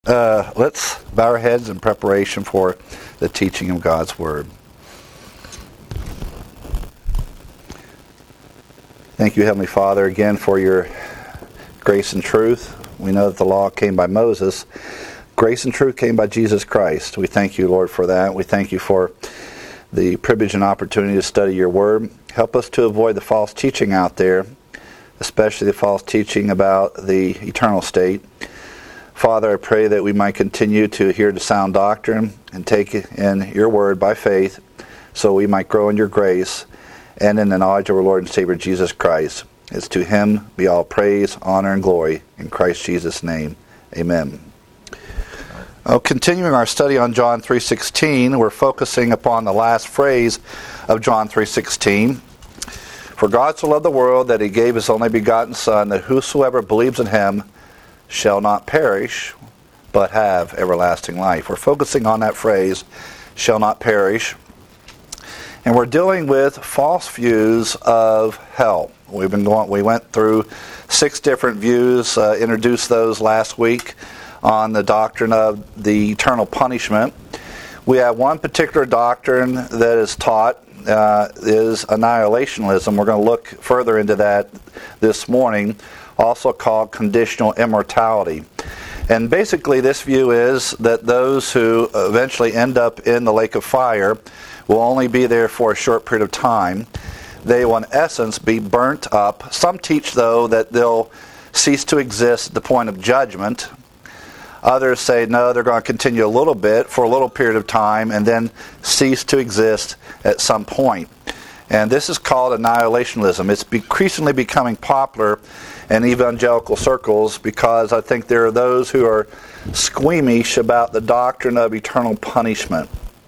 Let's bow our heads in preparation for the teaching of God's Word. Thank you, Heavenly Father, again for your grace and truth. We know that the law came by Moses. Grace and truth came by Jesus Christ. We thank you, Lord, for that. We thank you for the privilege and opportunity to study your Word. Help us to avoid the false teaching out there, especially the false teaching about the eternal state. Father, I pray that we might continue to hear the sound doctrine and take in your word by faith so we might grow in your grace and in the knowledge of our Lord and Savior Jesus Christ. It's to him be all praise, honor, and glory in Christ Jesus' name. Amen. Continuing our study on John 3:16, we're focusing upon the last phrase of John 3:16. For God so loved the world that he gave his only begotten Son, that whosoever believes in him shall not perish, but have everlasting life. We're focusing on that phrase, shall not perish. And we're dealing with false views of hell. We went through 6 different views, introduced those last week on the doctrine of the eternal punishment. We have one particular doctrine that is taught is annihilationism. We're going to look further into that this morning, also called conditional immortality. And basically this view is that those who eventually end up in the lake of fire will only be there for a short period of time. They will in essence be burnt up. Some teach, though, that they'll cease to exist at the point of judgment. Others say no, they're going to continue a little bit for a little period of time and then cease to exist at some point. And this is called annihilationism. It's increasingly becoming popular in evangelical circles because I think there are those who are squeamish about the doctrine of eternal punishment.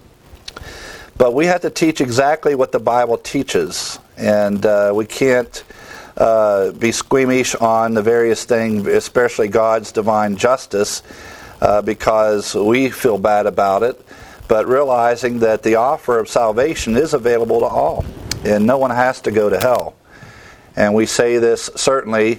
But we have to teach exactly what the Bible teaches, and we can't be squeamish on the various things, especially God's divine justice, because we feel bad about it, but realizing that the offer of salvation is available to all, and no one has to go to hell. And we say this certainly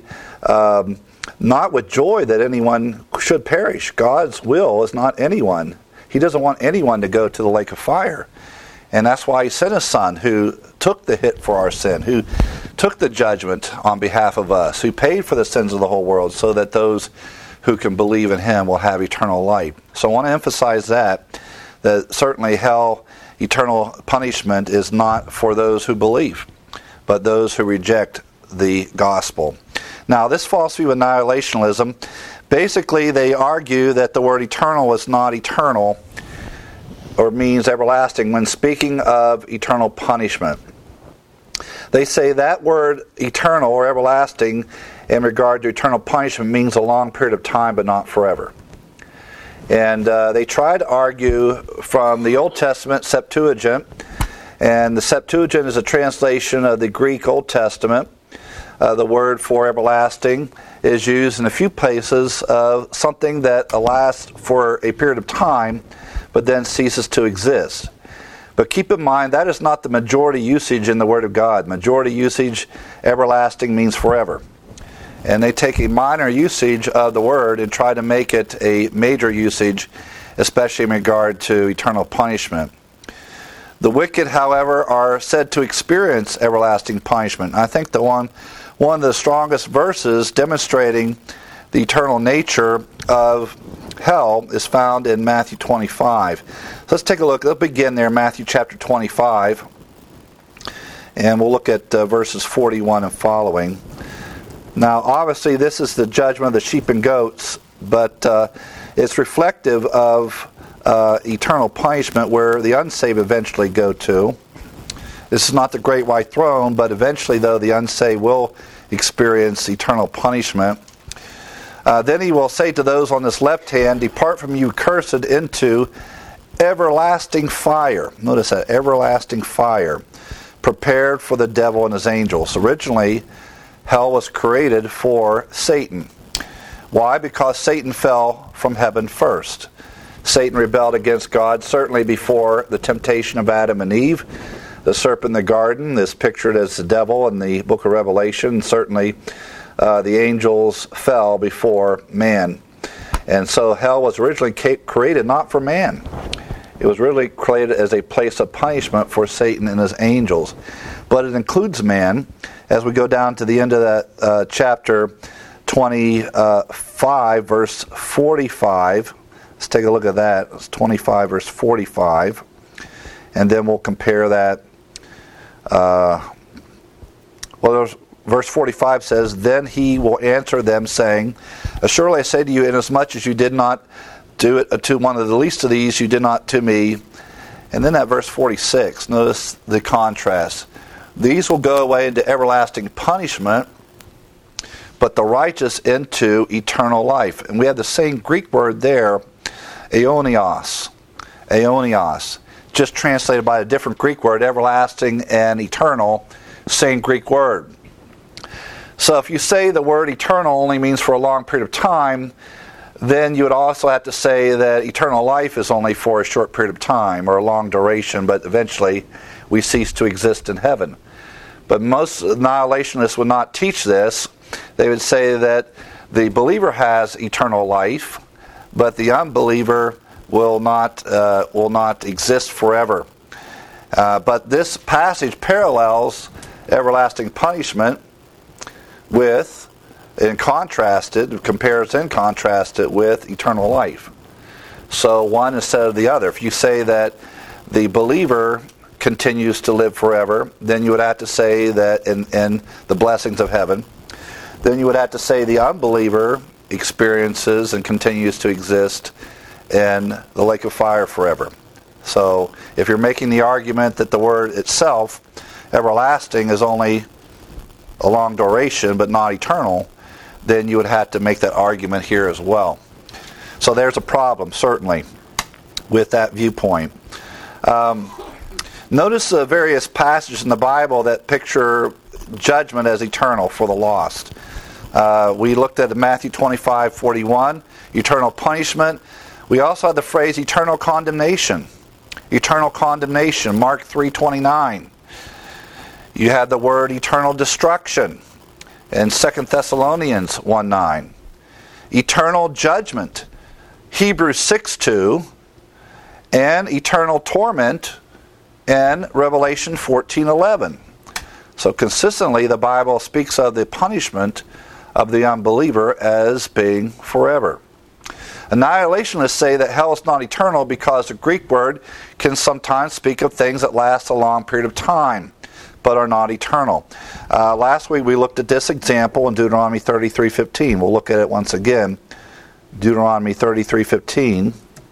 not with joy that anyone should perish. God's will is not anyone. He doesn't want anyone to go to the lake of fire. And that's why he sent his Son, who took the hit for our sin, who took the judgment on behalf of us, who paid for the sins of the whole world so that those who can believe in him will have eternal life. So I want to emphasize that certainly hell, eternal punishment is not for those who believe, but those who reject the gospel. Now, this false view of annihilationism, basically they argue that the word eternal is not eternal or means everlasting when speaking of eternal punishment. They say that word eternal or everlasting in regard to eternal punishment means a long period of time but not forever. And they try to argue from the Old Testament Septuagint, and the Septuagint is a translation of the Greek Old Testament. The word for everlasting is used in a few places of something that lasts for a period of time but then ceases to exist. But keep in mind, that is not the majority usage in the Word of God. Majority usage, everlasting, means forever. And they take a minor usage of the word and try to make it a major usage, especially in regard to eternal punishment. The wicked, however, are said to experience everlasting punishment. I think one of the strongest verses demonstrating the eternal nature of hell is found in Matthew 25. So let's take a look. Let's begin there, Matthew chapter 25. And we'll look at verses 41 and following. Now, obviously, this is the judgment of the sheep and goats, but it's reflective of eternal punishment where the unsaved eventually go to. This is not the great white throne, but eventually, though, the unsaved will experience eternal punishment. Then he will say to those on his left hand, "Depart from you, cursed, into everlasting fire." Notice that, everlasting fire, prepared for the devil and his angels. Originally, hell was created for Satan. Why? Because Satan fell from heaven first. Satan rebelled against God, certainly before the temptation of Adam and Eve. The serpent in the garden is pictured as the devil in the book of Revelation. Certainly, the angels fell before man. And so hell was originally created not for man. It was really created as a place of punishment for Satan and his angels. But it includes man. As we go down to the end of that chapter 25, verse 45. Let's take a look at that. It's 25, verse 45. And then we'll compare that. Verse 45 says, "Then he will answer them, saying, Surely I say to you, inasmuch as you did not do it to one of the least of these, you did not to me." And then at verse 46, notice the contrast. "These will go away into everlasting punishment, but the righteous into eternal life." And we have the same Greek word there, aionios. Aionios. Just translated by a different Greek word, everlasting and eternal, same Greek word. So if you say the word eternal only means for a long period of time, then you would also have to say that eternal life is only for a short period of time or a long duration, but eventually we cease to exist in heaven. But most annihilationists would not teach this. They would say that the believer has eternal life, but the unbeliever will not exist forever. But this passage parallels everlasting punishment with, compares and contrasts it with eternal life. So one instead of the other. If you say that the believer continues to live forever, then you would have to say that in the blessings of heaven. Then you would have to say the unbeliever experiences and continues to exist in the lake of fire forever. So if you're making the argument that the word itself, everlasting, is only a long duration but not eternal, then you would have to make that argument here as well. So there's a problem, certainly, with that viewpoint. Notice the various passages in the Bible that picture judgment as eternal for the lost. We looked at Matthew 25:41, eternal punishment. We also had the phrase eternal condemnation. Eternal condemnation, Mark 3:29. You had the word eternal destruction in 2 Thessalonians 1:9. Eternal judgment, Hebrews 6:2, and eternal torment in Revelation 14:11. So consistently the Bible speaks of the punishment of the unbeliever as being forever. Annihilationists say that hell is not eternal because the Greek word can sometimes speak of things that last a long period of time, but are not eternal. Last week we looked at this example in Deuteronomy 33:15. We'll look at it once again. Deuteronomy 33:15.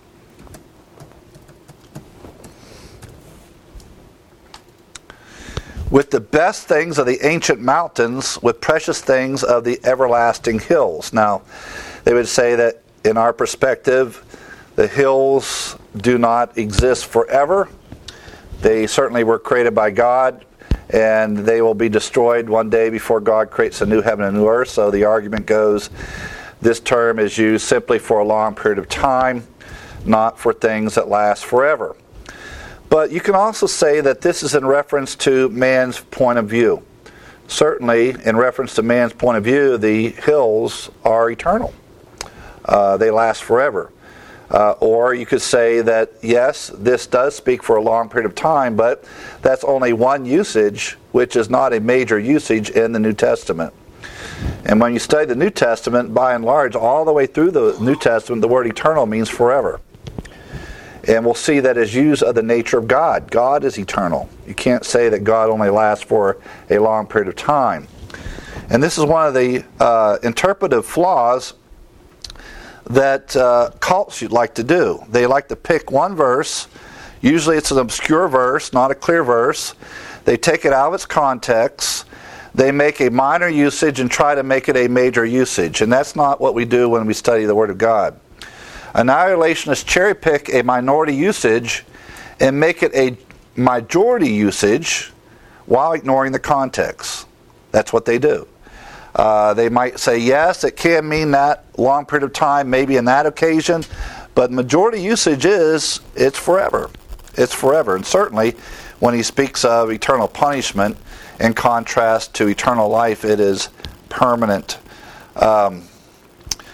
"With the best things of the ancient mountains, with precious things of the everlasting hills." Now, they would say that in our perspective, the hills do not exist forever. They certainly were created by God, and they will be destroyed one day before God creates a new heaven and new earth. So the argument goes, this term is used simply for a long period of time, not for things that last forever. But you can also say that this is in reference to man's point of view. Certainly, in reference to man's point of view, the hills are eternal. They last forever. Or you could say that, yes, this does speak for a long period of time, but that's only one usage, which is not a major usage in the New Testament. And when you study the New Testament, by and large, all the way through the New Testament, the word eternal means forever. And we'll see that is used of the nature of God. God is eternal. You can't say that God only lasts for a long period of time. And this is one of the interpretive flaws that cults like to do. They like to pick one verse. Usually it's an obscure verse, not a clear verse. They take it out of its context. They make a minor usage and try to make it a major usage. And that's not what we do when we study the Word of God. Annihilationists cherry pick a minority usage and make it a majority usage while ignoring the context. That's what they do. They might say, yes, it can mean that long period of time, maybe in that occasion, but majority usage is, it's forever. It's forever. And certainly, when he speaks of eternal punishment, in contrast to eternal life, it is permanent.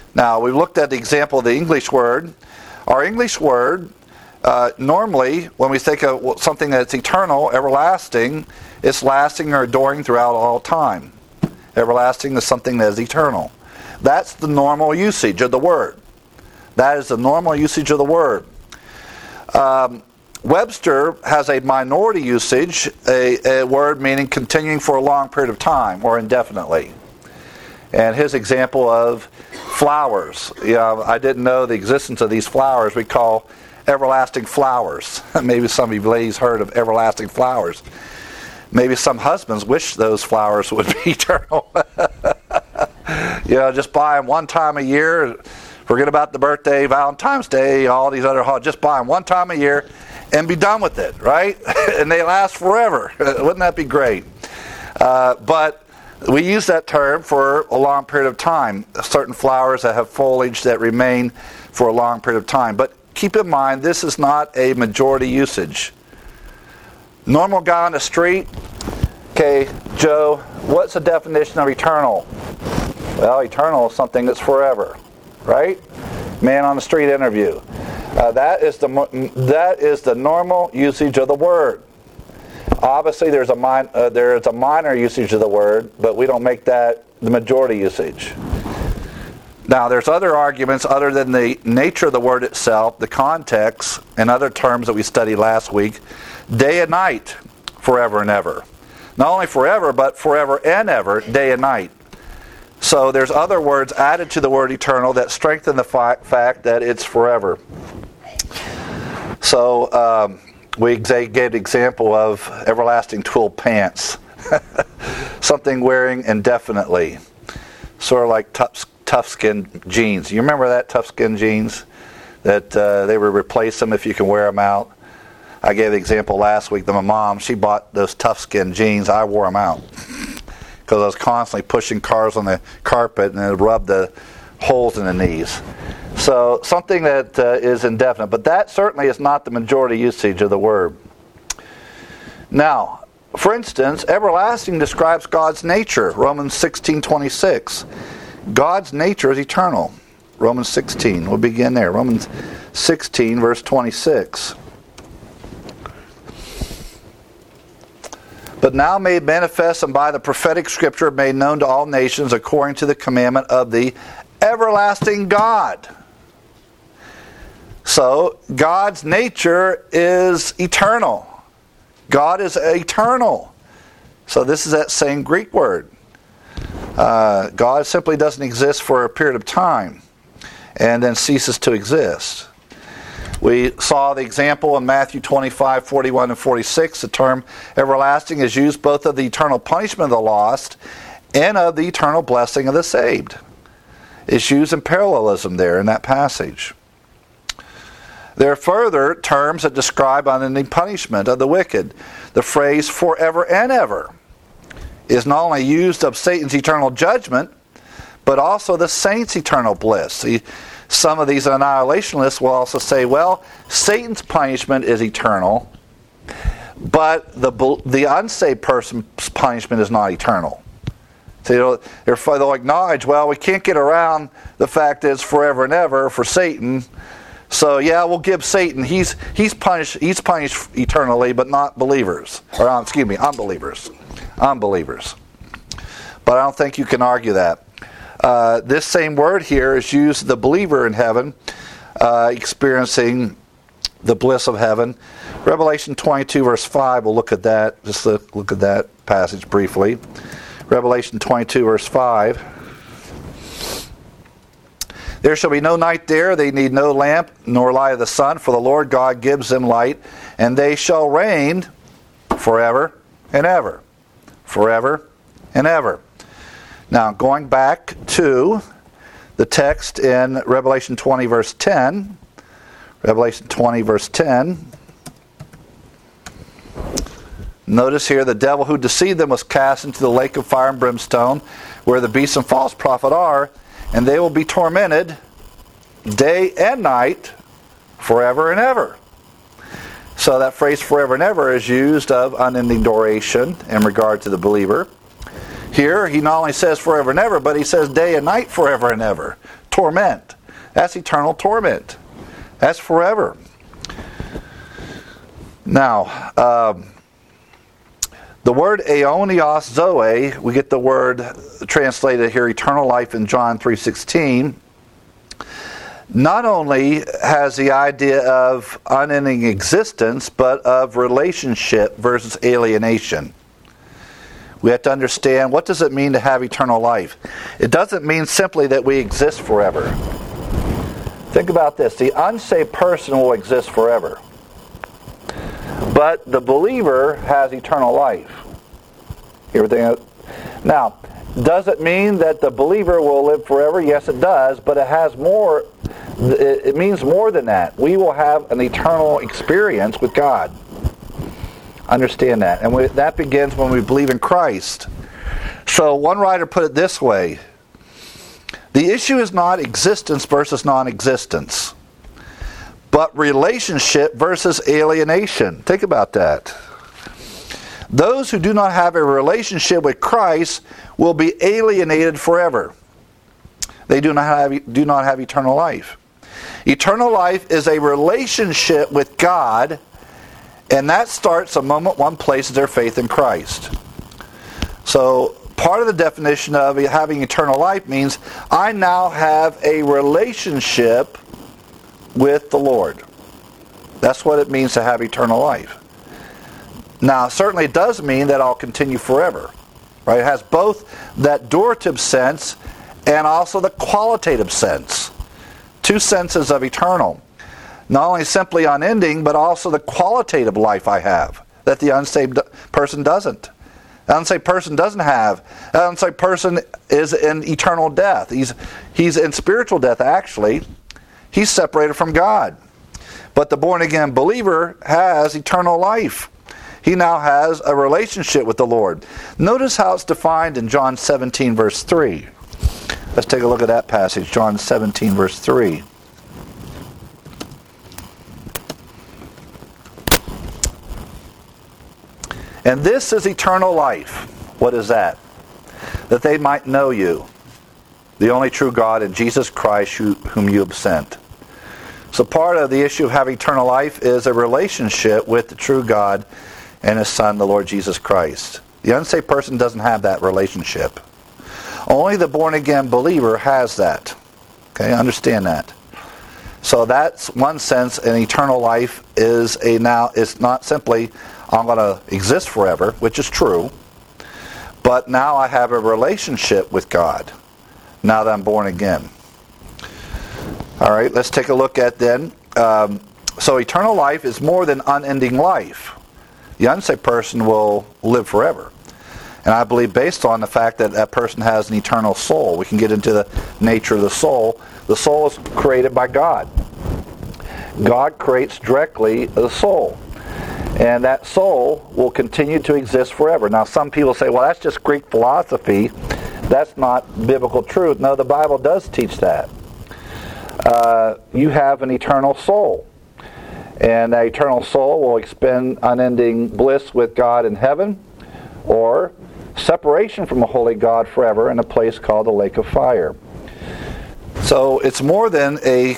Now, we looked at the example of the English word. Our English word, normally, when we think of something that's eternal, everlasting, it's lasting or enduring throughout all time. Everlasting is something that is eternal. That's the normal usage of the word. That is the normal usage of the word. Webster has a minority usage, a word meaning continuing for a long period of time or indefinitely. And his example of flowers. I didn't know the existence of these flowers we call everlasting flowers. Maybe some of you ladies heard of everlasting flowers. Maybe some husbands wish those flowers would be eternal. Just buy them one time a year. Forget about the birthday, Valentine's Day, all these other holidays. Just buy them one time a year and be done with it, right? And they last forever. Wouldn't that be great? But we use that term for a long period of time. Certain flowers that have foliage that remain for a long period of time. But keep in mind, this is not a majority usage. Normal guy on the street, okay, Joe, what's the definition of eternal? Well, eternal is something that's forever, right? Man on the street interview. That is the normal usage of the word. Obviously, there is a minor usage of the word, but we don't make that the majority usage. Now, there's other arguments other than the nature of the word itself, the context, and other terms that we studied last week. Day and night, forever and ever. Not only forever, but forever and ever, day and night. So there's other words added to the word eternal that strengthen the fact that it's forever. So we gave an example of everlasting twill pants. Something wearing indefinitely. Sort of like tough skin jeans. You remember that tough skin jeans? That they would replace them if you can wear them out. I gave the example last week that my mom, she bought those tough skin jeans. I wore them out. Because I was constantly pushing cars on the carpet and it rubbed the holes in the knees. So something that is indefinite. But that certainly is not the majority usage of the word. Now, for instance, everlasting describes God's nature. Romans 16:26. God's nature is eternal. Romans 16. We'll begin there. Romans 16, verse 26. But now made manifest and by the prophetic scripture made known to all nations according to the commandment of the everlasting God. So, God's nature is eternal. God is eternal. So this is that same Greek word. God simply doesn't exist for a period of time and then ceases to exist. We saw the example in Matthew 25, 41, and 46. The term everlasting is used both of the eternal punishment of the lost and of the eternal blessing of the saved. It's used in parallelism there in that passage. There are further terms that describe unending punishment of the wicked. The phrase forever and ever is not only used of Satan's eternal judgment, but also the saints' eternal bliss. See, some of these annihilationists will also say, well, Satan's punishment is eternal, but the unsaved person's punishment is not eternal. So they'll acknowledge, well, we can't get around the fact that it's forever and ever for Satan. So yeah, we'll give Satan, he's punished eternally, but not believers. Or unbelievers. Unbelievers. But I don't think you can argue that. This same word here is used the believer in heaven, experiencing the bliss of heaven. Revelation 22 verse 5, we'll look at that. Just look at that passage briefly. Revelation 22 verse 5. There shall be no night there, they need no lamp, nor light of the sun, for the Lord God gives them light, and they shall reign forever and ever. Forever and ever. Now, going back to the text in Revelation 20, verse 10. Revelation 20, verse 10. Notice here, the devil who deceived them was cast into the lake of fire and brimstone, where the beast and false prophet are, and they will be tormented day and night forever and ever. So that phrase forever and ever is used of unending duration in regard to the believer. Here, he not only says forever and ever, but he says day and night forever and ever. torment. That's eternal torment. That's forever. Now, the word aionios zoe, we get the word translated here, eternal life, in John 3:16. Not only has the idea of unending existence, but of relationship versus alienation. We have to understand, what does it mean to have eternal life? It doesn't mean simply that we exist forever. Think about this. The unsaved person will exist forever. But the believer has eternal life. Now, does it mean that the believer will live forever? Yes, it does, but it has more. It means more than that. We will have an eternal experience with God. Understand that. And that begins when we believe in Christ. So one writer put it this way: the issue is not existence versus non-existence, but relationship versus alienation. Think about that. Those who do not have a relationship with Christ will be alienated forever. They do not have eternal life. Eternal life is a relationship with God, and that starts the moment one places their faith in Christ. So part of the definition of having eternal life means I now have a relationship with the Lord. That's what it means to have eternal life. Now, certainly it does mean that I'll continue forever. Right? It has both that durative sense and also the qualitative sense. Two senses of eternal. Not only simply unending, but also the qualitative life I have that the unsaved person doesn't. The unsaved person doesn't have. The unsaved person is in eternal death. He's in spiritual death, actually. He's separated from God. But the born-again believer has eternal life. He now has a relationship with the Lord. Notice how it's defined in John 17, verse 3. Let's take a look at that passage, John 17, verse 3. And this is eternal life. What is that? That they might know you, the only true God, and Jesus Christ, whom you have sent. So part of the issue of having eternal life is a relationship with the true God and His Son, the Lord Jesus Christ. The unsaved person doesn't have that relationship. Only the born-again believer has that. Okay, understand that. So that's one sense, an eternal life is it's not simply I'm going to exist forever, which is true, but now I have a relationship with God, now that I'm born again. All right, let's take a look at then. So eternal life is more than unending life. The unsaved person will live forever. And I believe based on the fact that that person has an eternal soul. We can get into the nature of the soul. The soul is created by God. God creates directly the soul. And that soul will continue to exist forever. Now some people say, well, that's just Greek philosophy. That's not biblical truth. No, the Bible does teach that. You have an eternal soul. And that eternal soul will expend unending bliss with God in heaven, or separation from the holy God forever in a place called the lake of fire. So it's more than a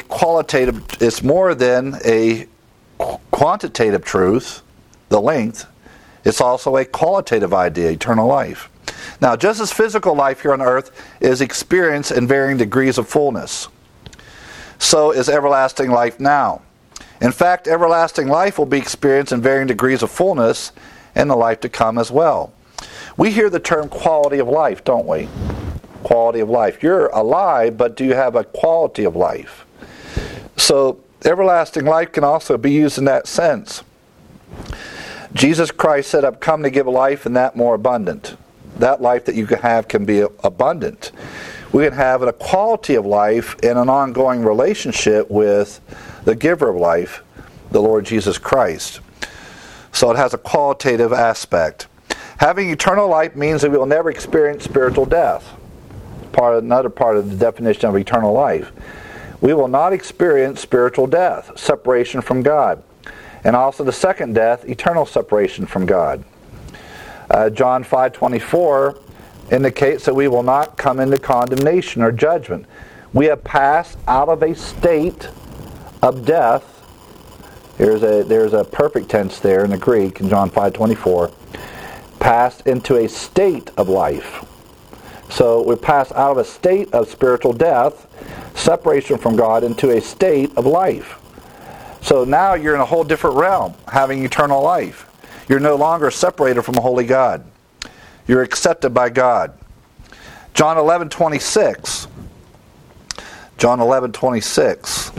quantitative truth, the length. It's also a qualitative idea, eternal life. Now, just as physical life here on earth is experienced in varying degrees of fullness, so is everlasting life now. In fact, everlasting life will be experienced in varying degrees of fullness in the life to come as well. We hear the term quality of life, don't we? Quality of life. You're alive, but do you have a quality of life? So, everlasting life can also be used in that sense. Jesus Christ said, I've come to give life and that more abundant. That life that you can have can be abundant. We can have a quality of life in an ongoing relationship with the giver of life, the Lord Jesus Christ. So it has a qualitative aspect. Having eternal life means that we will never experience spiritual death. Another part of the definition of eternal life. We will not experience spiritual death, separation from God. And also the second death, eternal separation from God. John 5:24 indicates that we will not come into condemnation or judgment. We have passed out of a state of death. There's a perfect tense there in the Greek in John 5:24. Passed into a state of life. So we pass out of a state of spiritual death, separation from God, into a state of life. So now you're in a whole different realm, having eternal life. You're no longer separated from a holy God. You're accepted by God. John 11:26. John 11:26.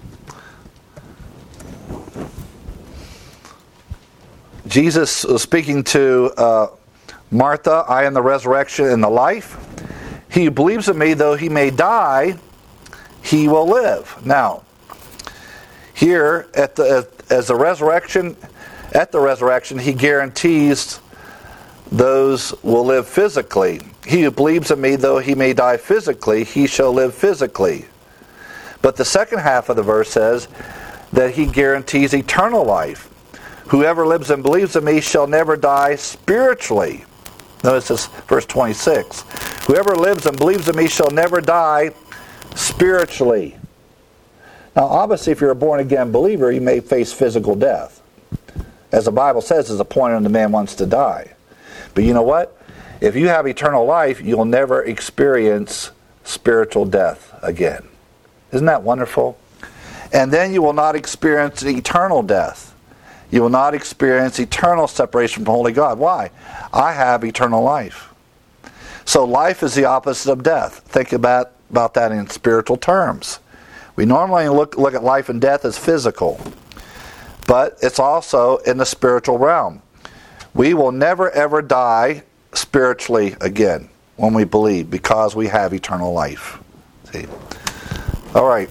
Jesus was speaking to Martha, I am the resurrection and the life. He who believes in me, though he may die, he will live. Now, here at the resurrection, he guarantees those will live physically. He who believes in me, though he may die physically, he shall live physically. But the second half of the verse says that he guarantees eternal life. Whoever lives and believes in me shall never die spiritually. Notice this, verse 26. Whoever lives and believes in me shall never die spiritually. Now, obviously, if you're a born-again believer, you may face physical death. As the Bible says, there's a point when the man wants to die. But you know what? If you have eternal life, you'll never experience spiritual death again. Isn't that wonderful? And then you will not experience eternal death. You will not experience eternal separation from holy God. Why? I have eternal life. So life is the opposite of death. Think about that in spiritual terms. We normally look at life and death as physical, but it's also in the spiritual realm. We will never ever die spiritually again when we believe, because we have eternal life. See? All right.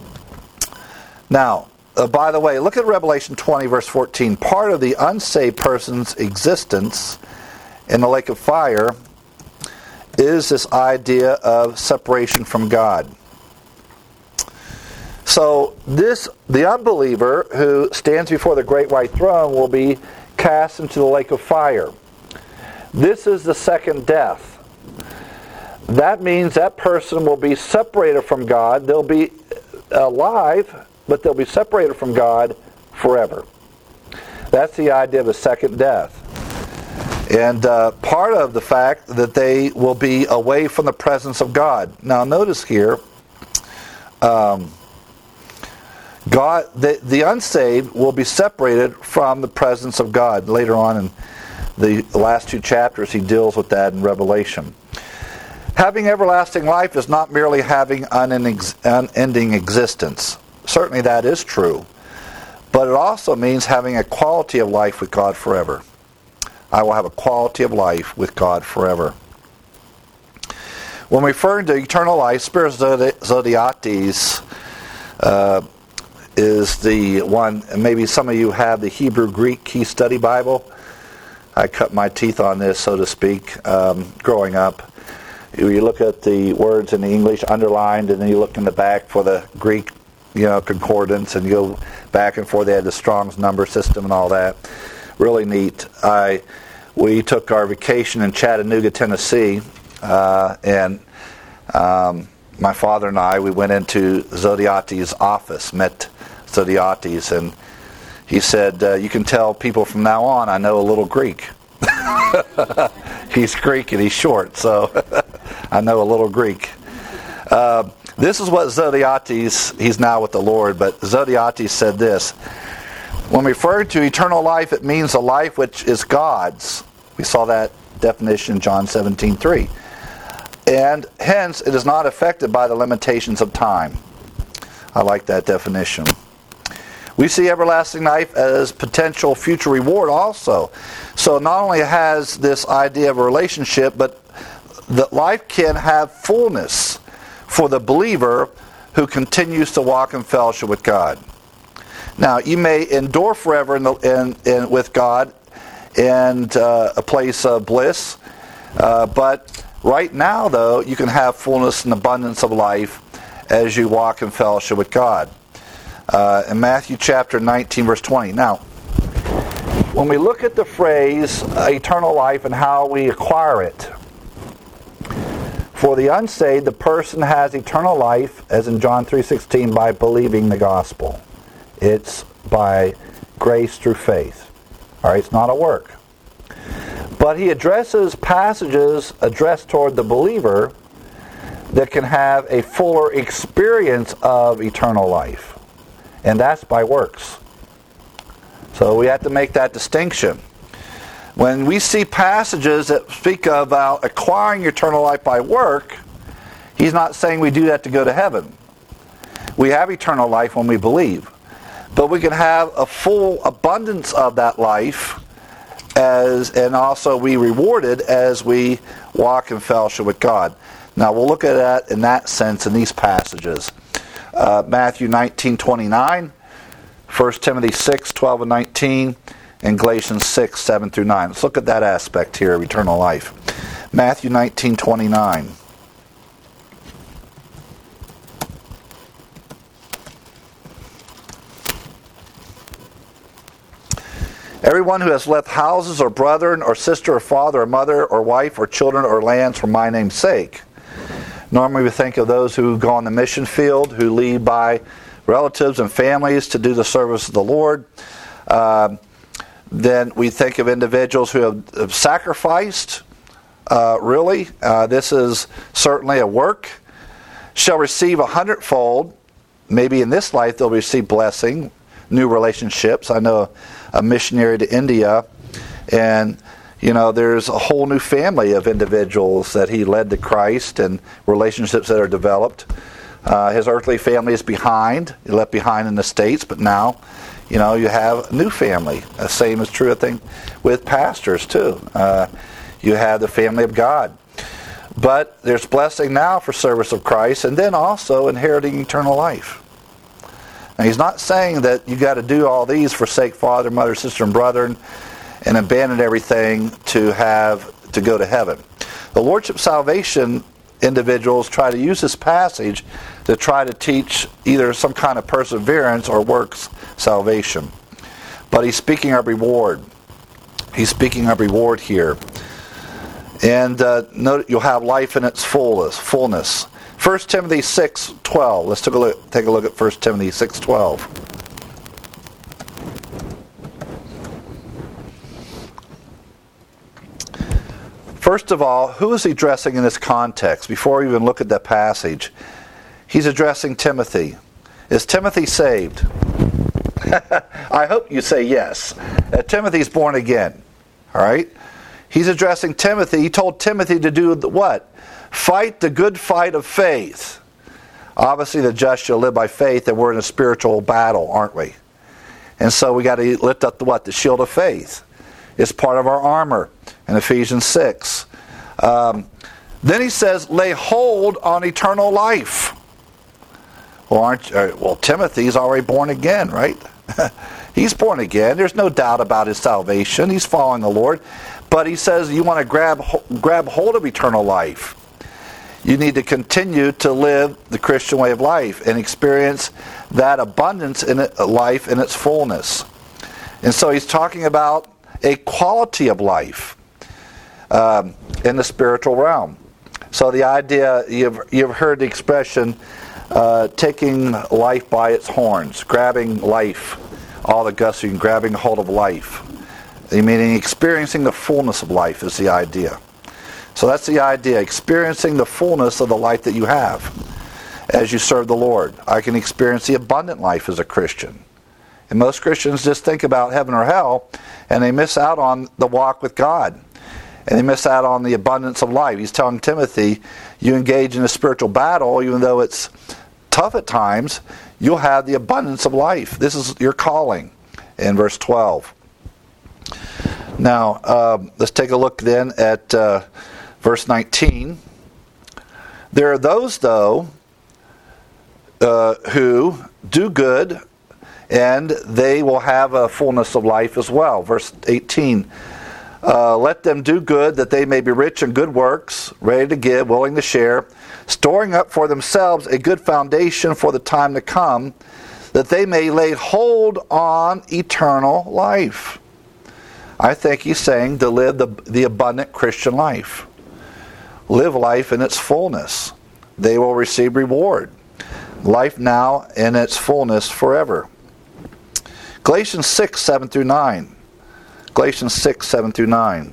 Now, by the way, look at Revelation 20, verse 14. Part of the unsaved person's existence in the lake of fire is this idea of separation from God. So the unbeliever who stands before the great white throne will be cast into the lake of fire. This is the second death. That means that person will be separated from God. They'll be alive, but they'll be separated from God forever. That's the idea of a second death. And part of the fact that they will be away from the presence of God. Now notice here, God, the unsaved will be separated from the presence of God. Later on in the last two chapters, he deals with that in Revelation. Having everlasting life is not merely having unending existence. Certainly that is true. But it also means having a quality of life with God forever. I will have a quality of life with God forever. When referring to eternal life, Spiros Zodhiates is the one. Maybe some of you have the Hebrew-Greek Key Study Bible. I cut my teeth on this, so to speak, growing up. You look at the words in the English underlined, and then you look in the back for the Greek, concordance, and you go back and forth. They had the Strong's number system and all that. Really neat. We took our vacation in Chattanooga, Tennessee, and my father and I, we went into Zodhiates' office, met Zodhiates, and he said, you can tell people from now on I know a little Greek. He's Greek and he's short, so I know a little Greek. This is what Zodhiates, he's now with the Lord, but Zodhiates said this: when referring to eternal life, it means a life which is God's. We saw that definition in John 17:3. And hence, it is not affected by the limitations of time. I like that definition. We see everlasting life as potential future reward also. So not only has this idea of a relationship, but that life can have fullness for the believer who continues to walk in fellowship with God. Now, you may endure forever with God in a place of bliss, but right now, though, you can have fullness and abundance of life as you walk in fellowship with God. In Matthew chapter 19, verse 20. Now, when we look at the phrase eternal life and how we acquire it, For the unsaved, the person has eternal life, as in John 3:16, by believing the gospel. It's by grace through faith. All right, it's not a work. But he addresses passages addressed toward the believer that can have a fuller experience of eternal life. And that's by works. So we have to make that distinction. When we see passages that speak about acquiring eternal life by work, he's not saying we do that to go to heaven. We have eternal life when we believe. But we can have a full abundance of that life and also be rewarded as we walk in fellowship with God. Now we'll look at that in that sense in these passages. Matthew 19:29, 1 Timothy 6:12 and 19, and Galatians 6:7 through 9. Let's look at that aspect here of eternal life. Matthew 19:29. Everyone who has left houses or brethren or sister or father or mother or wife or children or lands for my name's sake. Normally we think of those who go on the mission field, who leave by relatives and families to do the service of the Lord. Then we think of individuals who have sacrificed. This is certainly a work. Shall receive 100-fold. Maybe in this life they'll receive blessing, new relationships. I know a missionary to India, and there's a whole new family of individuals that he led to Christ and relationships that are developed. His earthly family is behind. He left behind in the States, but now, you have a new family. The same is true, I think, with pastors, too. You have the family of God. But there's blessing now for service of Christ, and then also inheriting eternal life. Now, he's not saying that you got to do all these, forsake father, mother, sister, and brethren, and abandon everything to go to heaven. The Lordship Salvation individuals try to use this passage to try to teach either some kind of perseverance or works salvation. But he's speaking of reward. He's speaking of reward here. And note you'll have life in its fullness. 1 Timothy 6:12. Let's take a look at 1 Timothy 6:12. First of all, who is he addressing in this context? Before we even look at that passage, he's addressing Timothy. Is Timothy saved? I hope you say yes. Timothy's born again. All right? He's addressing Timothy. He told Timothy to do what? Fight the good fight of faith. Obviously, the just shall live by faith, and we're in a spiritual battle, aren't we? And so we got to lift up the shield of faith. It's part of our armor in Ephesians 6. Then he says, lay hold on eternal life. Well, Timothy's already born again, right? He's born again. There's no doubt about his salvation. He's following the Lord. But he says you want to grab hold of eternal life. You need to continue to live the Christian way of life and experience that abundance in life in its fullness. And so he's talking about a quality of life in the spiritual realm. So the idea, you've heard the expression, taking life by its horns, grabbing life, all the gusto, grabbing hold of life. Meaning experiencing the fullness of life is the idea. So that's the idea, experiencing the fullness of the life that you have as you serve the Lord. I can experience the abundant life as a Christian. And most Christians just think about heaven or hell, and they miss out on the walk with God. And they miss out on the abundance of life. He's telling Timothy, you engage in a spiritual battle, even though it's tough at times, you'll have the abundance of life. This is your calling in verse 12. Now, let's take a look then at verse 19. There are those, though, who do good, and they will have a fullness of life as well. Verse 18. Let them do good, that they may be rich in good works, ready to give, willing to share, storing up for themselves a good foundation for the time to come, that they may lay hold on eternal life. I think he's saying to live the abundant Christian life. live life in its fullness. They will receive reward. Life now in its fullness forever. Galatians 6, 7 through 9. Galatians 6, 7 through 9.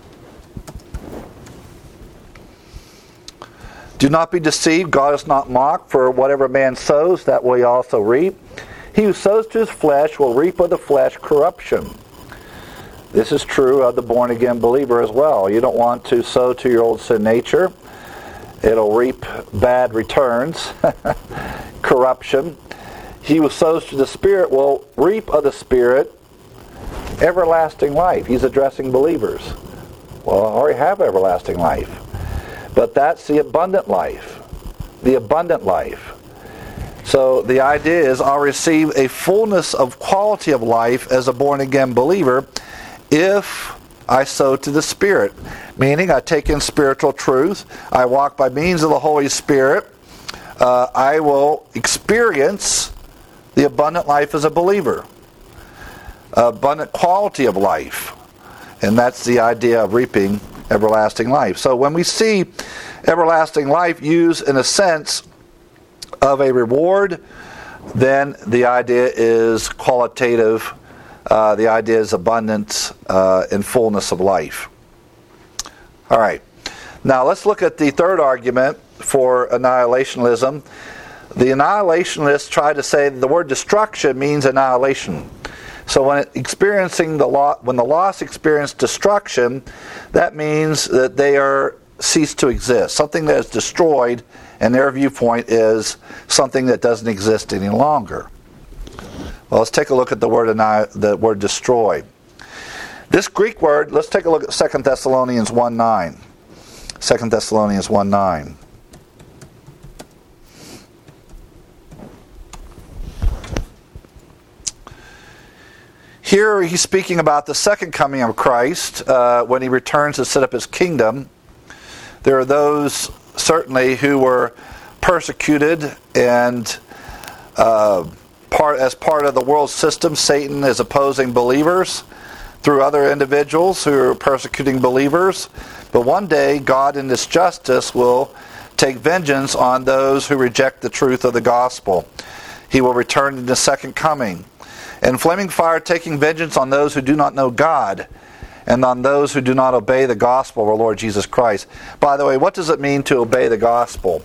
Do not be deceived, God is not mocked, for whatever man sows, that will he also reap. He who sows to his flesh will reap of the flesh corruption. This is true of the born-again believer as well. You don't want to sow to your old sin nature. It'll reap bad returns, corruption. He who sows to the Spirit will reap of the Spirit everlasting life. He's addressing believers. Well, I already have everlasting life. But that's the abundant life. The abundant life. So the idea is I'll receive a fullness of quality of life as a born-again believer if I sow to the Spirit. Meaning I take in spiritual truth. I walk by means of the Holy Spirit. I will experience the abundant life as a believer. Abundant quality of life. And that's the idea of reaping everlasting life. So when we see everlasting life used in a sense of a reward, then the idea is qualitative. The idea is abundance and fullness of life. All right. Now let's look at the third argument for annihilationism. The annihilationists try to say that the word destruction means annihilation. So when the lost experience destruction, that means that they are ceased to exist. Something that is destroyed, and their viewpoint is something that doesn't exist any longer. Well, let's take a look at the word destroy. This Greek word, let's take a look at 2 Thessalonians 1:9. 2 Thessalonians 1:9. Here he's speaking about the second coming of Christ when he returns to set up his kingdom. There are those certainly who were persecuted and as part of the world system, Satan is opposing believers through other individuals who are persecuting believers. But one day God in his justice will take vengeance on those who reject the truth of the gospel. He will return in the second coming. And flaming fire taking vengeance on those who do not know God and on those who do not obey the gospel of our Lord Jesus Christ. By the way, what does it mean to obey the gospel?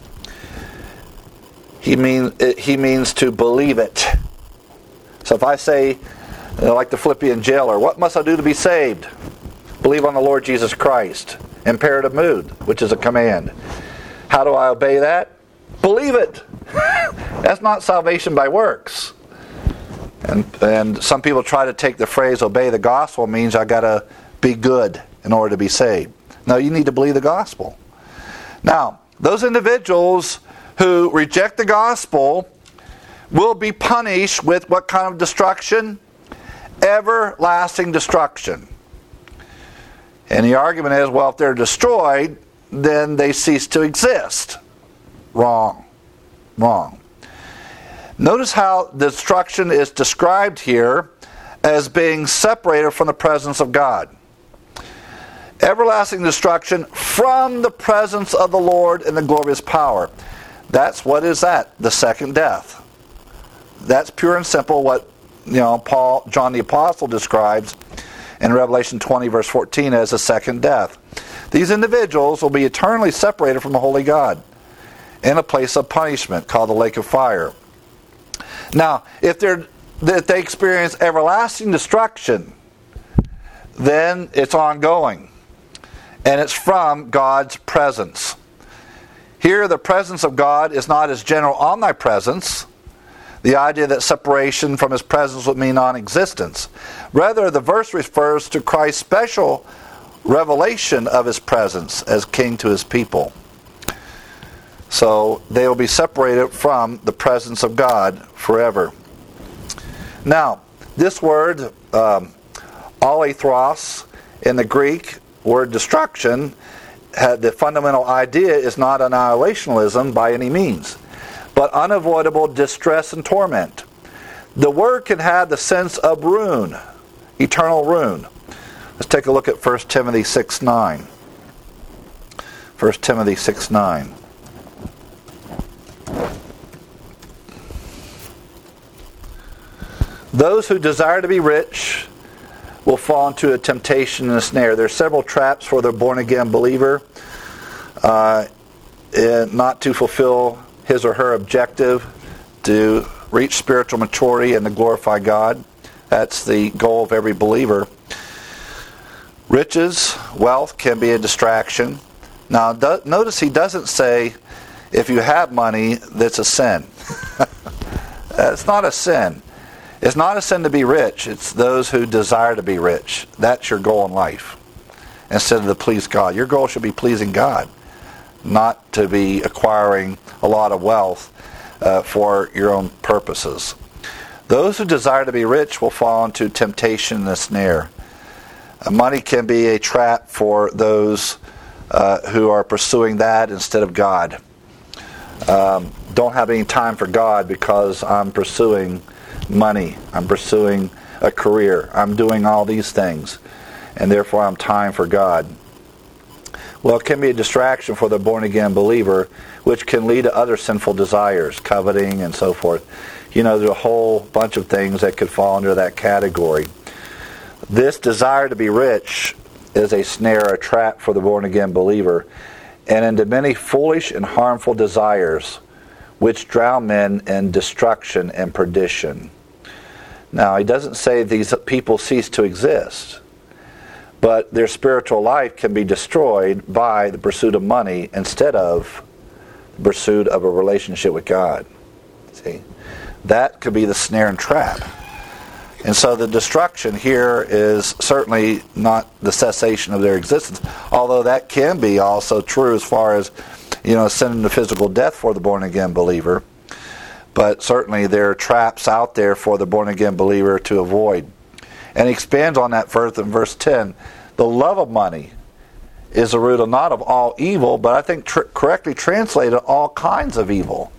He means to believe it. So if I say, like the Philippian jailer, what must I do to be saved? Believe on the Lord Jesus Christ. Imperative mood, which is a command. How do I obey that? Believe it. That's not salvation by works. And some people try to take the phrase obey the gospel means I got to be good in order to be saved. No, you need to believe the gospel. Now, those individuals who reject the gospel will be punished with what kind of destruction? Everlasting destruction. And the argument is, well, if they're destroyed, then they cease to exist. Wrong. Notice how destruction is described here as being separated from the presence of God. Everlasting destruction from the presence of the Lord and the glorious power. That's what is that? The second death. That's pure and simple what John the Apostle describes in Revelation 20 verse 14 as the second death. These individuals will be eternally separated from the holy God in a place of punishment called the lake of fire. Now, if they experience everlasting destruction, then it's ongoing. And it's from God's presence. Here, the presence of God is not as general omnipresence, the idea that separation from his presence would mean non-existence. Rather, the verse refers to Christ's special revelation of his presence as king to his people. So they will be separated from the presence of God forever. Now, this word, alethros, in the Greek word destruction, the fundamental idea is not annihilationism by any means, but unavoidable distress and torment. The word can have the sense of ruin, eternal ruin. Let's take a look at 1 Timothy 6:9. 1 Timothy 6:9. Those who desire to be rich will fall into a temptation and a snare. There are several traps for the born-again believer not to fulfill his or her objective to reach spiritual maturity and to glorify God. That's the goal of every believer. Riches, wealth can be a distraction. Now, notice he doesn't say, if you have money, that's a sin. It's not a sin. It's not a sin to be rich. It's those who desire to be rich. That's your goal in life, instead of to please God. Your goal should be pleasing God, not to be acquiring a lot of wealth for your own purposes. Those who desire to be rich will fall into temptation and a snare. Money can be a trap for those who are pursuing that instead of God. Don't have any time for God because I'm pursuing money. I'm pursuing a career. I'm doing all these things, and therefore I'm time for God. Well, it can be a distraction for the born-again believer, which can lead to other sinful desires, coveting and so forth. You know, there's a whole bunch of things that could fall under that category. This desire to be rich is a snare, a trap for the born-again believer, and into many foolish and harmful desires, which drown men in destruction and perdition. Now, he doesn't say these people cease to exist, but their spiritual life can be destroyed by the pursuit of money instead of the pursuit of a relationship with God. See? That could be the snare and trap. And so the destruction here is certainly not the cessation of their existence, although that can be also true as far as, sending to physical death for the born-again believer. But certainly there are traps out there for the born-again believer to avoid. And he expands on that verse in verse 10. The love of money is the root of not of all evil, but I think correctly translated, all kinds of evil.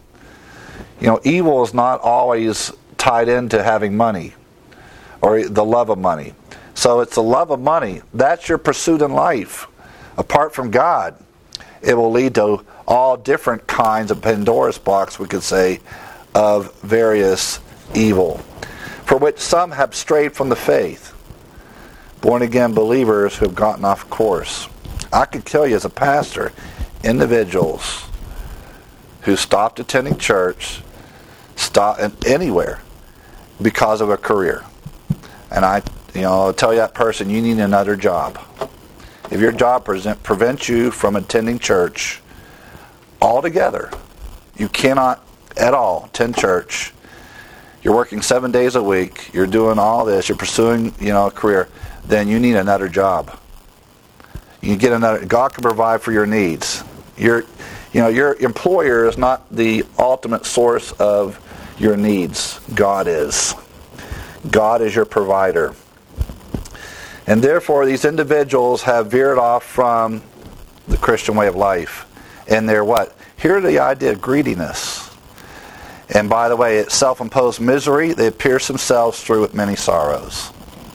Evil is not always tied into having money or the love of money. So it's the love of money. That's your pursuit in life. Apart from God, it will lead to all different kinds of Pandora's box, we could say, of various evil, for which some have strayed from the faith. Born-again believers who have gotten off course. I could tell you as a pastor, individuals who stopped attending church, stopped anywhere because of a career. And I'll tell you that person, you need another job. If your job prevents you from attending church altogether, you cannot at all attend church. You're working 7 days a week. You're doing all this. You're pursuing, a career. Then you need another job. You can get another. God can provide for your needs. Your employer is not the ultimate source of your needs. God is. God is your provider. And therefore, these individuals have veered off from the Christian way of life. And they're what? Here the idea of greediness. And by the way, it's self-imposed misery. They pierce themselves through with many sorrows.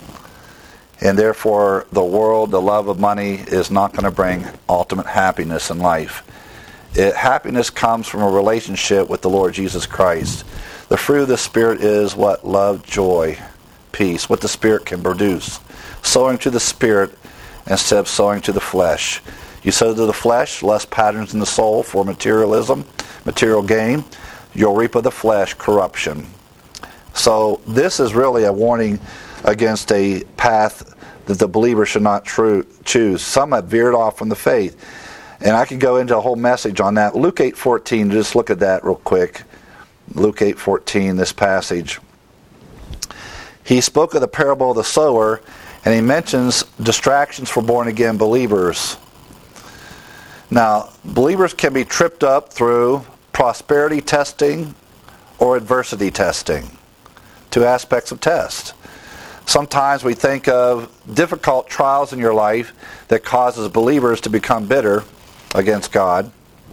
And therefore, the world, the love of money, is not going to bring ultimate happiness in life. Happiness comes from a relationship with the Lord Jesus Christ. The fruit of the Spirit is what? Love, joy, peace. What the Spirit can produce. Sowing to the Spirit instead of sowing to the flesh. You sow to the flesh, lust patterns in the soul for materialism, material gain. You'll reap of the flesh corruption. So this is really a warning against a path that the believer should not choose. Some have veered off from the faith. And I could go into a whole message on that. Luke 8:14, just look at that real quick. Luke 8:14, this passage. He spoke of the parable of the sower, and he mentions distractions for born-again believers. Now, believers can be tripped up through prosperity testing or adversity testing. Two aspects of test. Sometimes we think of difficult trials in your life that causes believers to become bitter against God.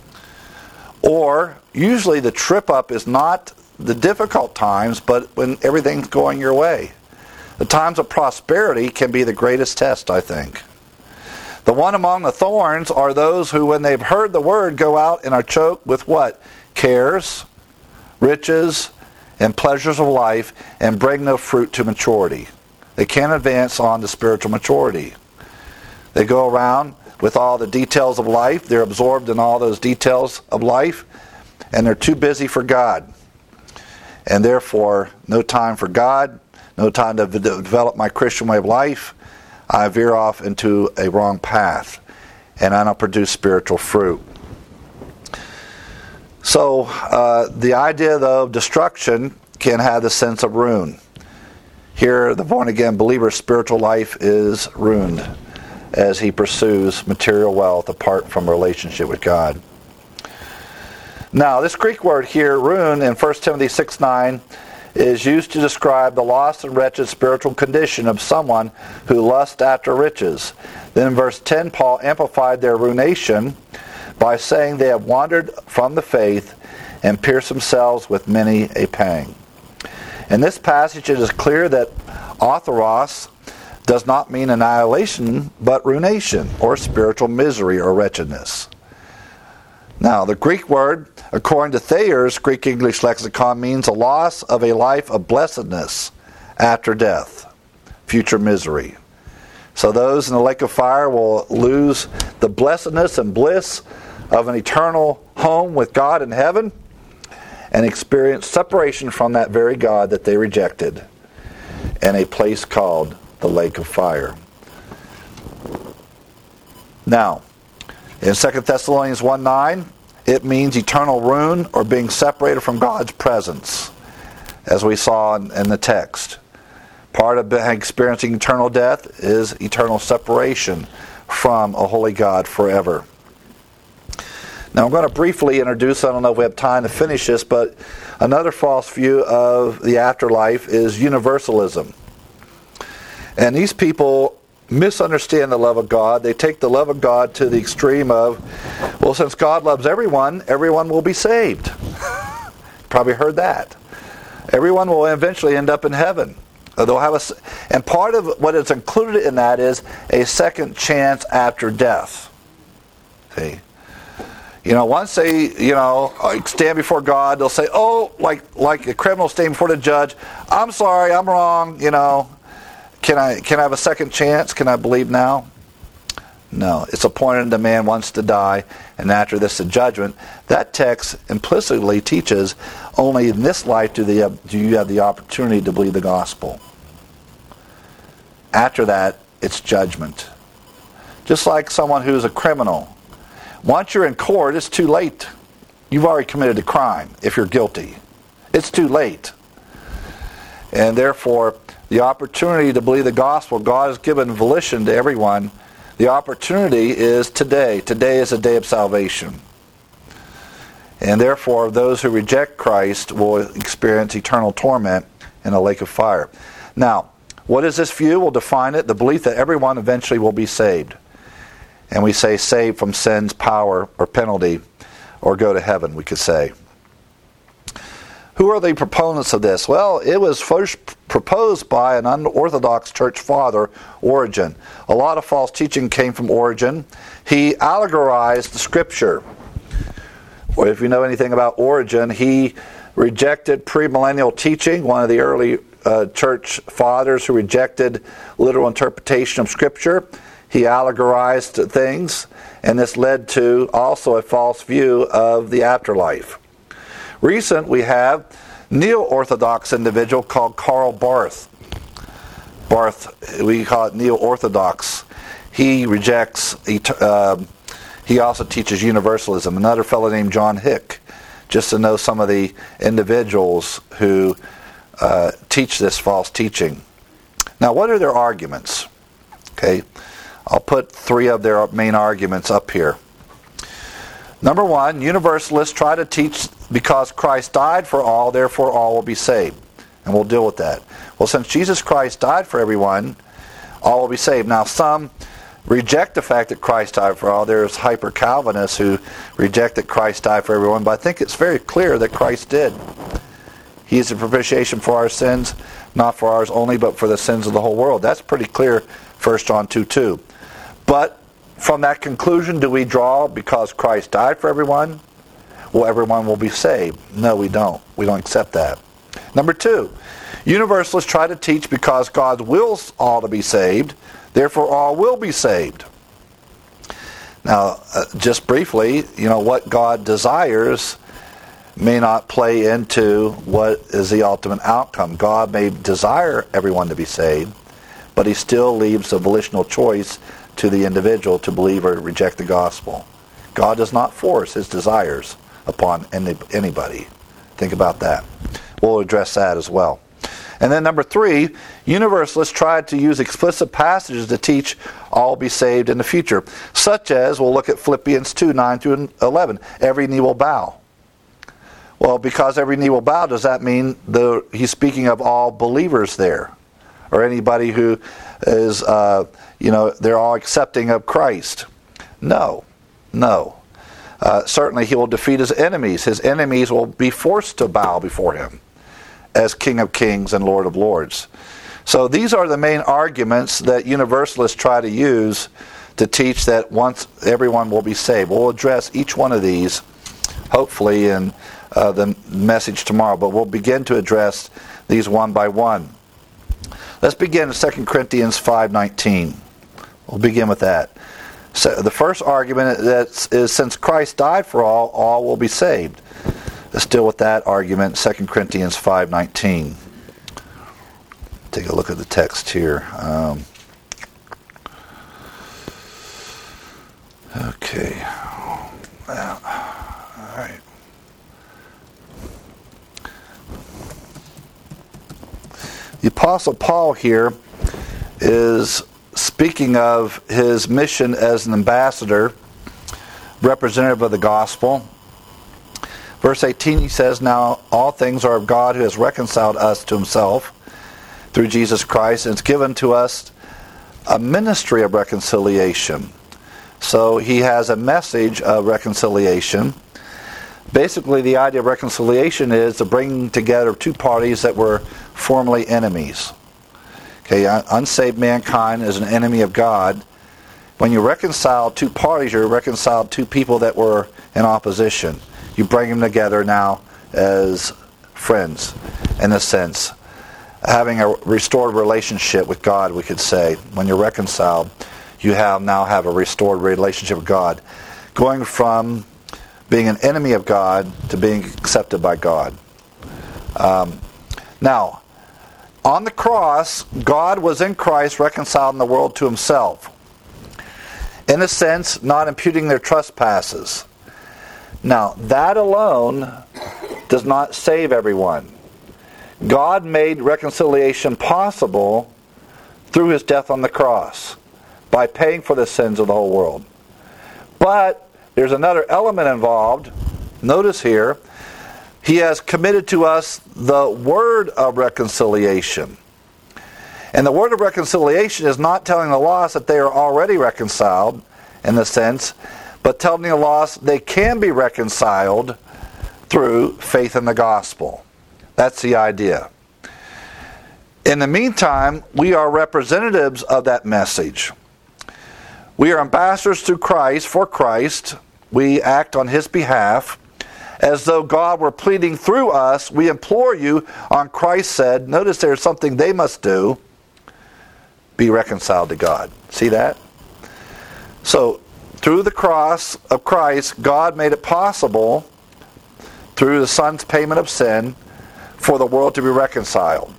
Or usually the trip up is not the difficult times, but when everything's going your way. The times of prosperity can be the greatest test, I think. The one among the thorns are those who, when they've heard the word, go out and are choked with what? Cares, riches, and pleasures of life, and bring no fruit to maturity. They can't advance on to spiritual maturity. They go around with all the details of life. They're absorbed in all those details of life, and they're too busy for God. And therefore, no time for God, no time to develop my Christian way of life. I veer off into a wrong path, and I don't produce spiritual fruit. So, the idea, though, of destruction can have the sense of ruin. Here, the born-again believer's spiritual life is ruined as he pursues material wealth apart from a relationship with God. Now, this Greek word here, ruin, in 1 Timothy 6:9, is used to describe the lost and wretched spiritual condition of someone who lusts after riches. Then in verse 10, Paul amplified their ruination by saying they have wandered from the faith and pierced themselves with many a pang. In this passage, it is clear that authoros does not mean annihilation, but ruination, or spiritual misery or wretchedness. Now, the Greek word, according to Thayer's Greek English lexicon, means a loss of a life of blessedness after death, future misery. So those in the lake of fire will lose the blessedness and bliss of an eternal home with God in heaven and experience separation from that very God that they rejected in a place called the lake of fire. Now, in 2 Thessalonians 1:9, it means eternal ruin or being separated from God's presence, as we saw in the text. Part of experiencing eternal death is eternal separation from a holy God forever. Now I'm going to briefly introduce, I don't know if we have time to finish this, but another false view of the afterlife is universalism. And these people misunderstand the love of God. They take the love of God to the extreme of, well, since God loves everyone, everyone will be saved. Probably heard that. Everyone will eventually end up in heaven. They'll have and part of what is included in that is a second chance after death. See? Once they, stand before God, they'll say, like a criminal standing before the judge, I'm sorry, I'm wrong, Can I have a second chance? Can I believe now? No. It's appointed the man wants to die, and after this the judgment. That text implicitly teaches only in this life do you have the opportunity to believe the gospel. After that, it's judgment. Just like someone who's a criminal. Once you're in court, it's too late. You've already committed a crime if you're guilty. It's too late. And therefore, the opportunity to believe the gospel, God has given volition to everyone. The opportunity is today. Today is a day of salvation. And therefore, those who reject Christ will experience eternal torment in a lake of fire. Now, what is this view? We'll define it. The belief that everyone eventually will be saved. And we say saved from sin's power or penalty, or go to heaven, we could say. Who are the proponents of this? Well, it was first proposed by an unorthodox church father, Origen. A lot of false teaching came from Origen. He allegorized the Scripture. Or if you know anything about Origen, he rejected premillennial teaching, one of the early church fathers who rejected literal interpretation of Scripture. He allegorized things, and this led to also a false view of the afterlife. Recent, we have neo-Orthodox individual called Karl Barth. Barth, we call it neo-Orthodox. He rejects, he also teaches universalism. Another fellow named John Hick, just to know some of the individuals who teach this false teaching. Now, what are their arguments? Okay, I'll put 3 of their main arguments up here. Number 1, universalists try to teach because Christ died for all, therefore all will be saved. And we'll deal with that. Well, since Jesus Christ died for everyone, all will be saved. Now, some reject the fact that Christ died for all. There's hyper-Calvinists who reject that Christ died for everyone, but I think it's very clear that Christ did. He is the propitiation for our sins, not for ours only, but for the sins of the whole world. That's pretty clear, 1 John 2:2. But from that conclusion do we draw because Christ died for everyone? Well, everyone will be saved. No, we don't. We don't accept that. Number 2, universalists try to teach because God wills all to be saved, therefore all will be saved. Now, just briefly, what God desires may not play into what is the ultimate outcome. God may desire everyone to be saved, but he still leaves a volitional choice to the individual to believe or reject the gospel. God does not force his desires upon anybody. Think about that. We'll address that as well. And then number 3, universalists try to use explicit passages to teach all will be saved in the future, such as, we'll look at Philippians 2, 9 through 11, every knee will bow. Well, because every knee will bow, does that mean he's speaking of all believers there? Or anybody who is, they're all accepting of Christ? No. Certainly he will defeat his enemies. His enemies will be forced to bow before him as King of Kings and Lord of Lords. So these are the main arguments that universalists try to use to teach that once everyone will be saved. We'll address each one of these, hopefully, in the message tomorrow, but we'll begin to address these one by one. Let's begin in 2 Corinthians 5:19. We'll begin with that. So the first argument is since Christ died for all will be saved. Let's deal with that argument, 2 Corinthians 5:19. Take a look at the text here. Okay. All right. The Apostle Paul here is speaking of his mission as an ambassador, representative of the gospel. Verse 18, he says, now all things are of God who has reconciled us to himself through Jesus Christ, and it's given to us a ministry of reconciliation. So he has a message of reconciliation. Basically, the idea of reconciliation is the bringing together of two parties that were formerly enemies. Okay, unsaved mankind is an enemy of God. When you reconcile two parties, you're reconciled two people that were in opposition. You bring them together now as friends, in a sense. Having a restored relationship with God, we could say. When you're reconciled, you now have a restored relationship with God. Going from being an enemy of God to being accepted by God. Now, on the cross, God was in Christ reconciling the world to himself. In a sense, not imputing their trespasses. Now, that alone does not save everyone. God made reconciliation possible through his death on the cross by paying for the sins of the whole world. But there's another element involved. Notice here, he has committed to us the word of reconciliation. And the word of reconciliation is not telling the lost that they are already reconciled, in the sense, but telling the lost they can be reconciled through faith in the gospel. That's the idea. In the meantime, we are representatives of that message. We are ambassadors through Christ, for Christ. We act on his behalf. As though God were pleading through us, we implore you, on Christ said, notice there's something they must do, be reconciled to God. See that? So, through the cross of Christ, God made it possible, through the Son's payment of sin, for the world to be reconciled.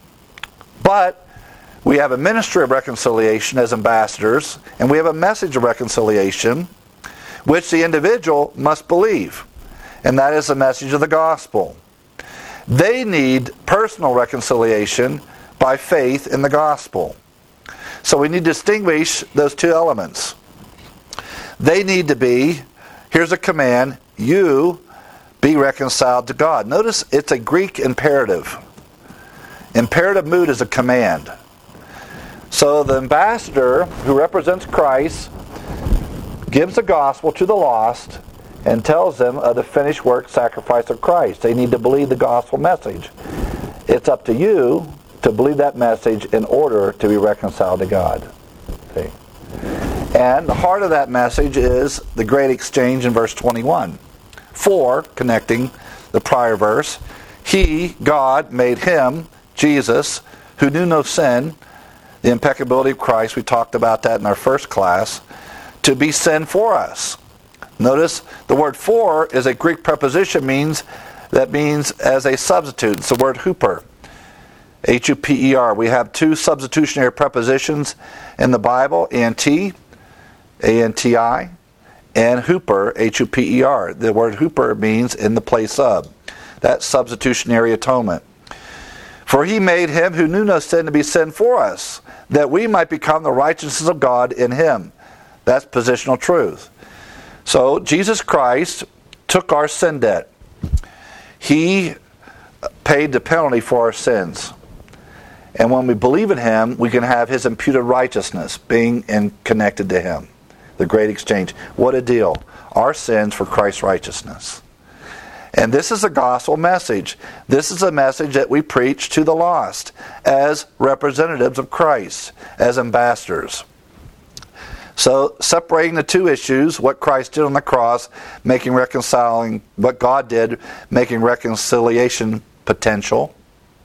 But we have a ministry of reconciliation as ambassadors, and we have a message of reconciliation, which the individual must believe. And that is the message of the gospel. They need personal reconciliation by faith in the gospel. So we need to distinguish those two elements. They need to be, here's a command, you be reconciled to God. Notice it's a Greek imperative. Imperative mood is a command. So the ambassador who represents Christ gives the gospel to the lost and tells them of the finished work, sacrifice of Christ. They need to believe the gospel message. It's up to you to believe that message in order to be reconciled to God. See? And the heart of that message is the great exchange in verse 21. For, connecting the prior verse, He, God, made Him, Jesus, who knew no sin, the impeccability of Christ, we talked about that in our first class, to be sin for us. Notice the word for is a Greek preposition that means as a substitute. It's the word huper. H-U-P-E-R. We have two substitutionary prepositions in the Bible, anti, A-N-T-I, and huper, H-U-P-E-R. The word huper means in the place of. That's substitutionary atonement. For He made Him who knew no sin to be sin for us, that we might become the righteousness of God in Him. That's positional truth. So Jesus Christ took our sin debt. He paid the penalty for our sins. And when we believe in Him, we can have His imputed righteousness being connected to Him. The great exchange. What a deal. Our sins for Christ's righteousness. And this is a gospel message. This is a message that we preach to the lost as representatives of Christ, as ambassadors. So, separating the two issues, what Christ did on the cross, what God did, making reconciliation potential,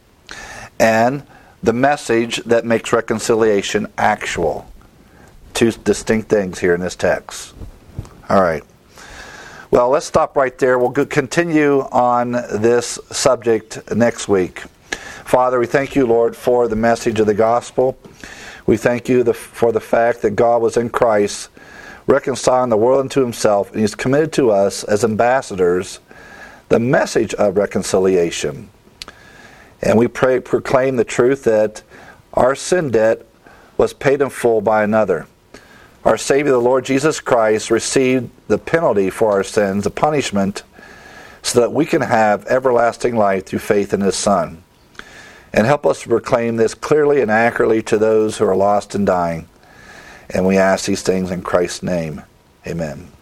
and the message that makes reconciliation actual. Two distinct things here in this text. All right. Well, let's stop right there. We'll continue on this subject next week. Father, we thank You, Lord, for the message of the gospel. We thank You for the fact that God was in Christ, reconciling the world unto Himself, and He's committed to us as ambassadors the message of reconciliation. And we proclaim the truth that our sin debt was paid in full by another. Our Savior, the Lord Jesus Christ, received the penalty for our sins, the punishment, so that we can have everlasting life through faith in His Son. And help us to proclaim this clearly and accurately to those who are lost and dying. And we ask these things in Christ's name. Amen.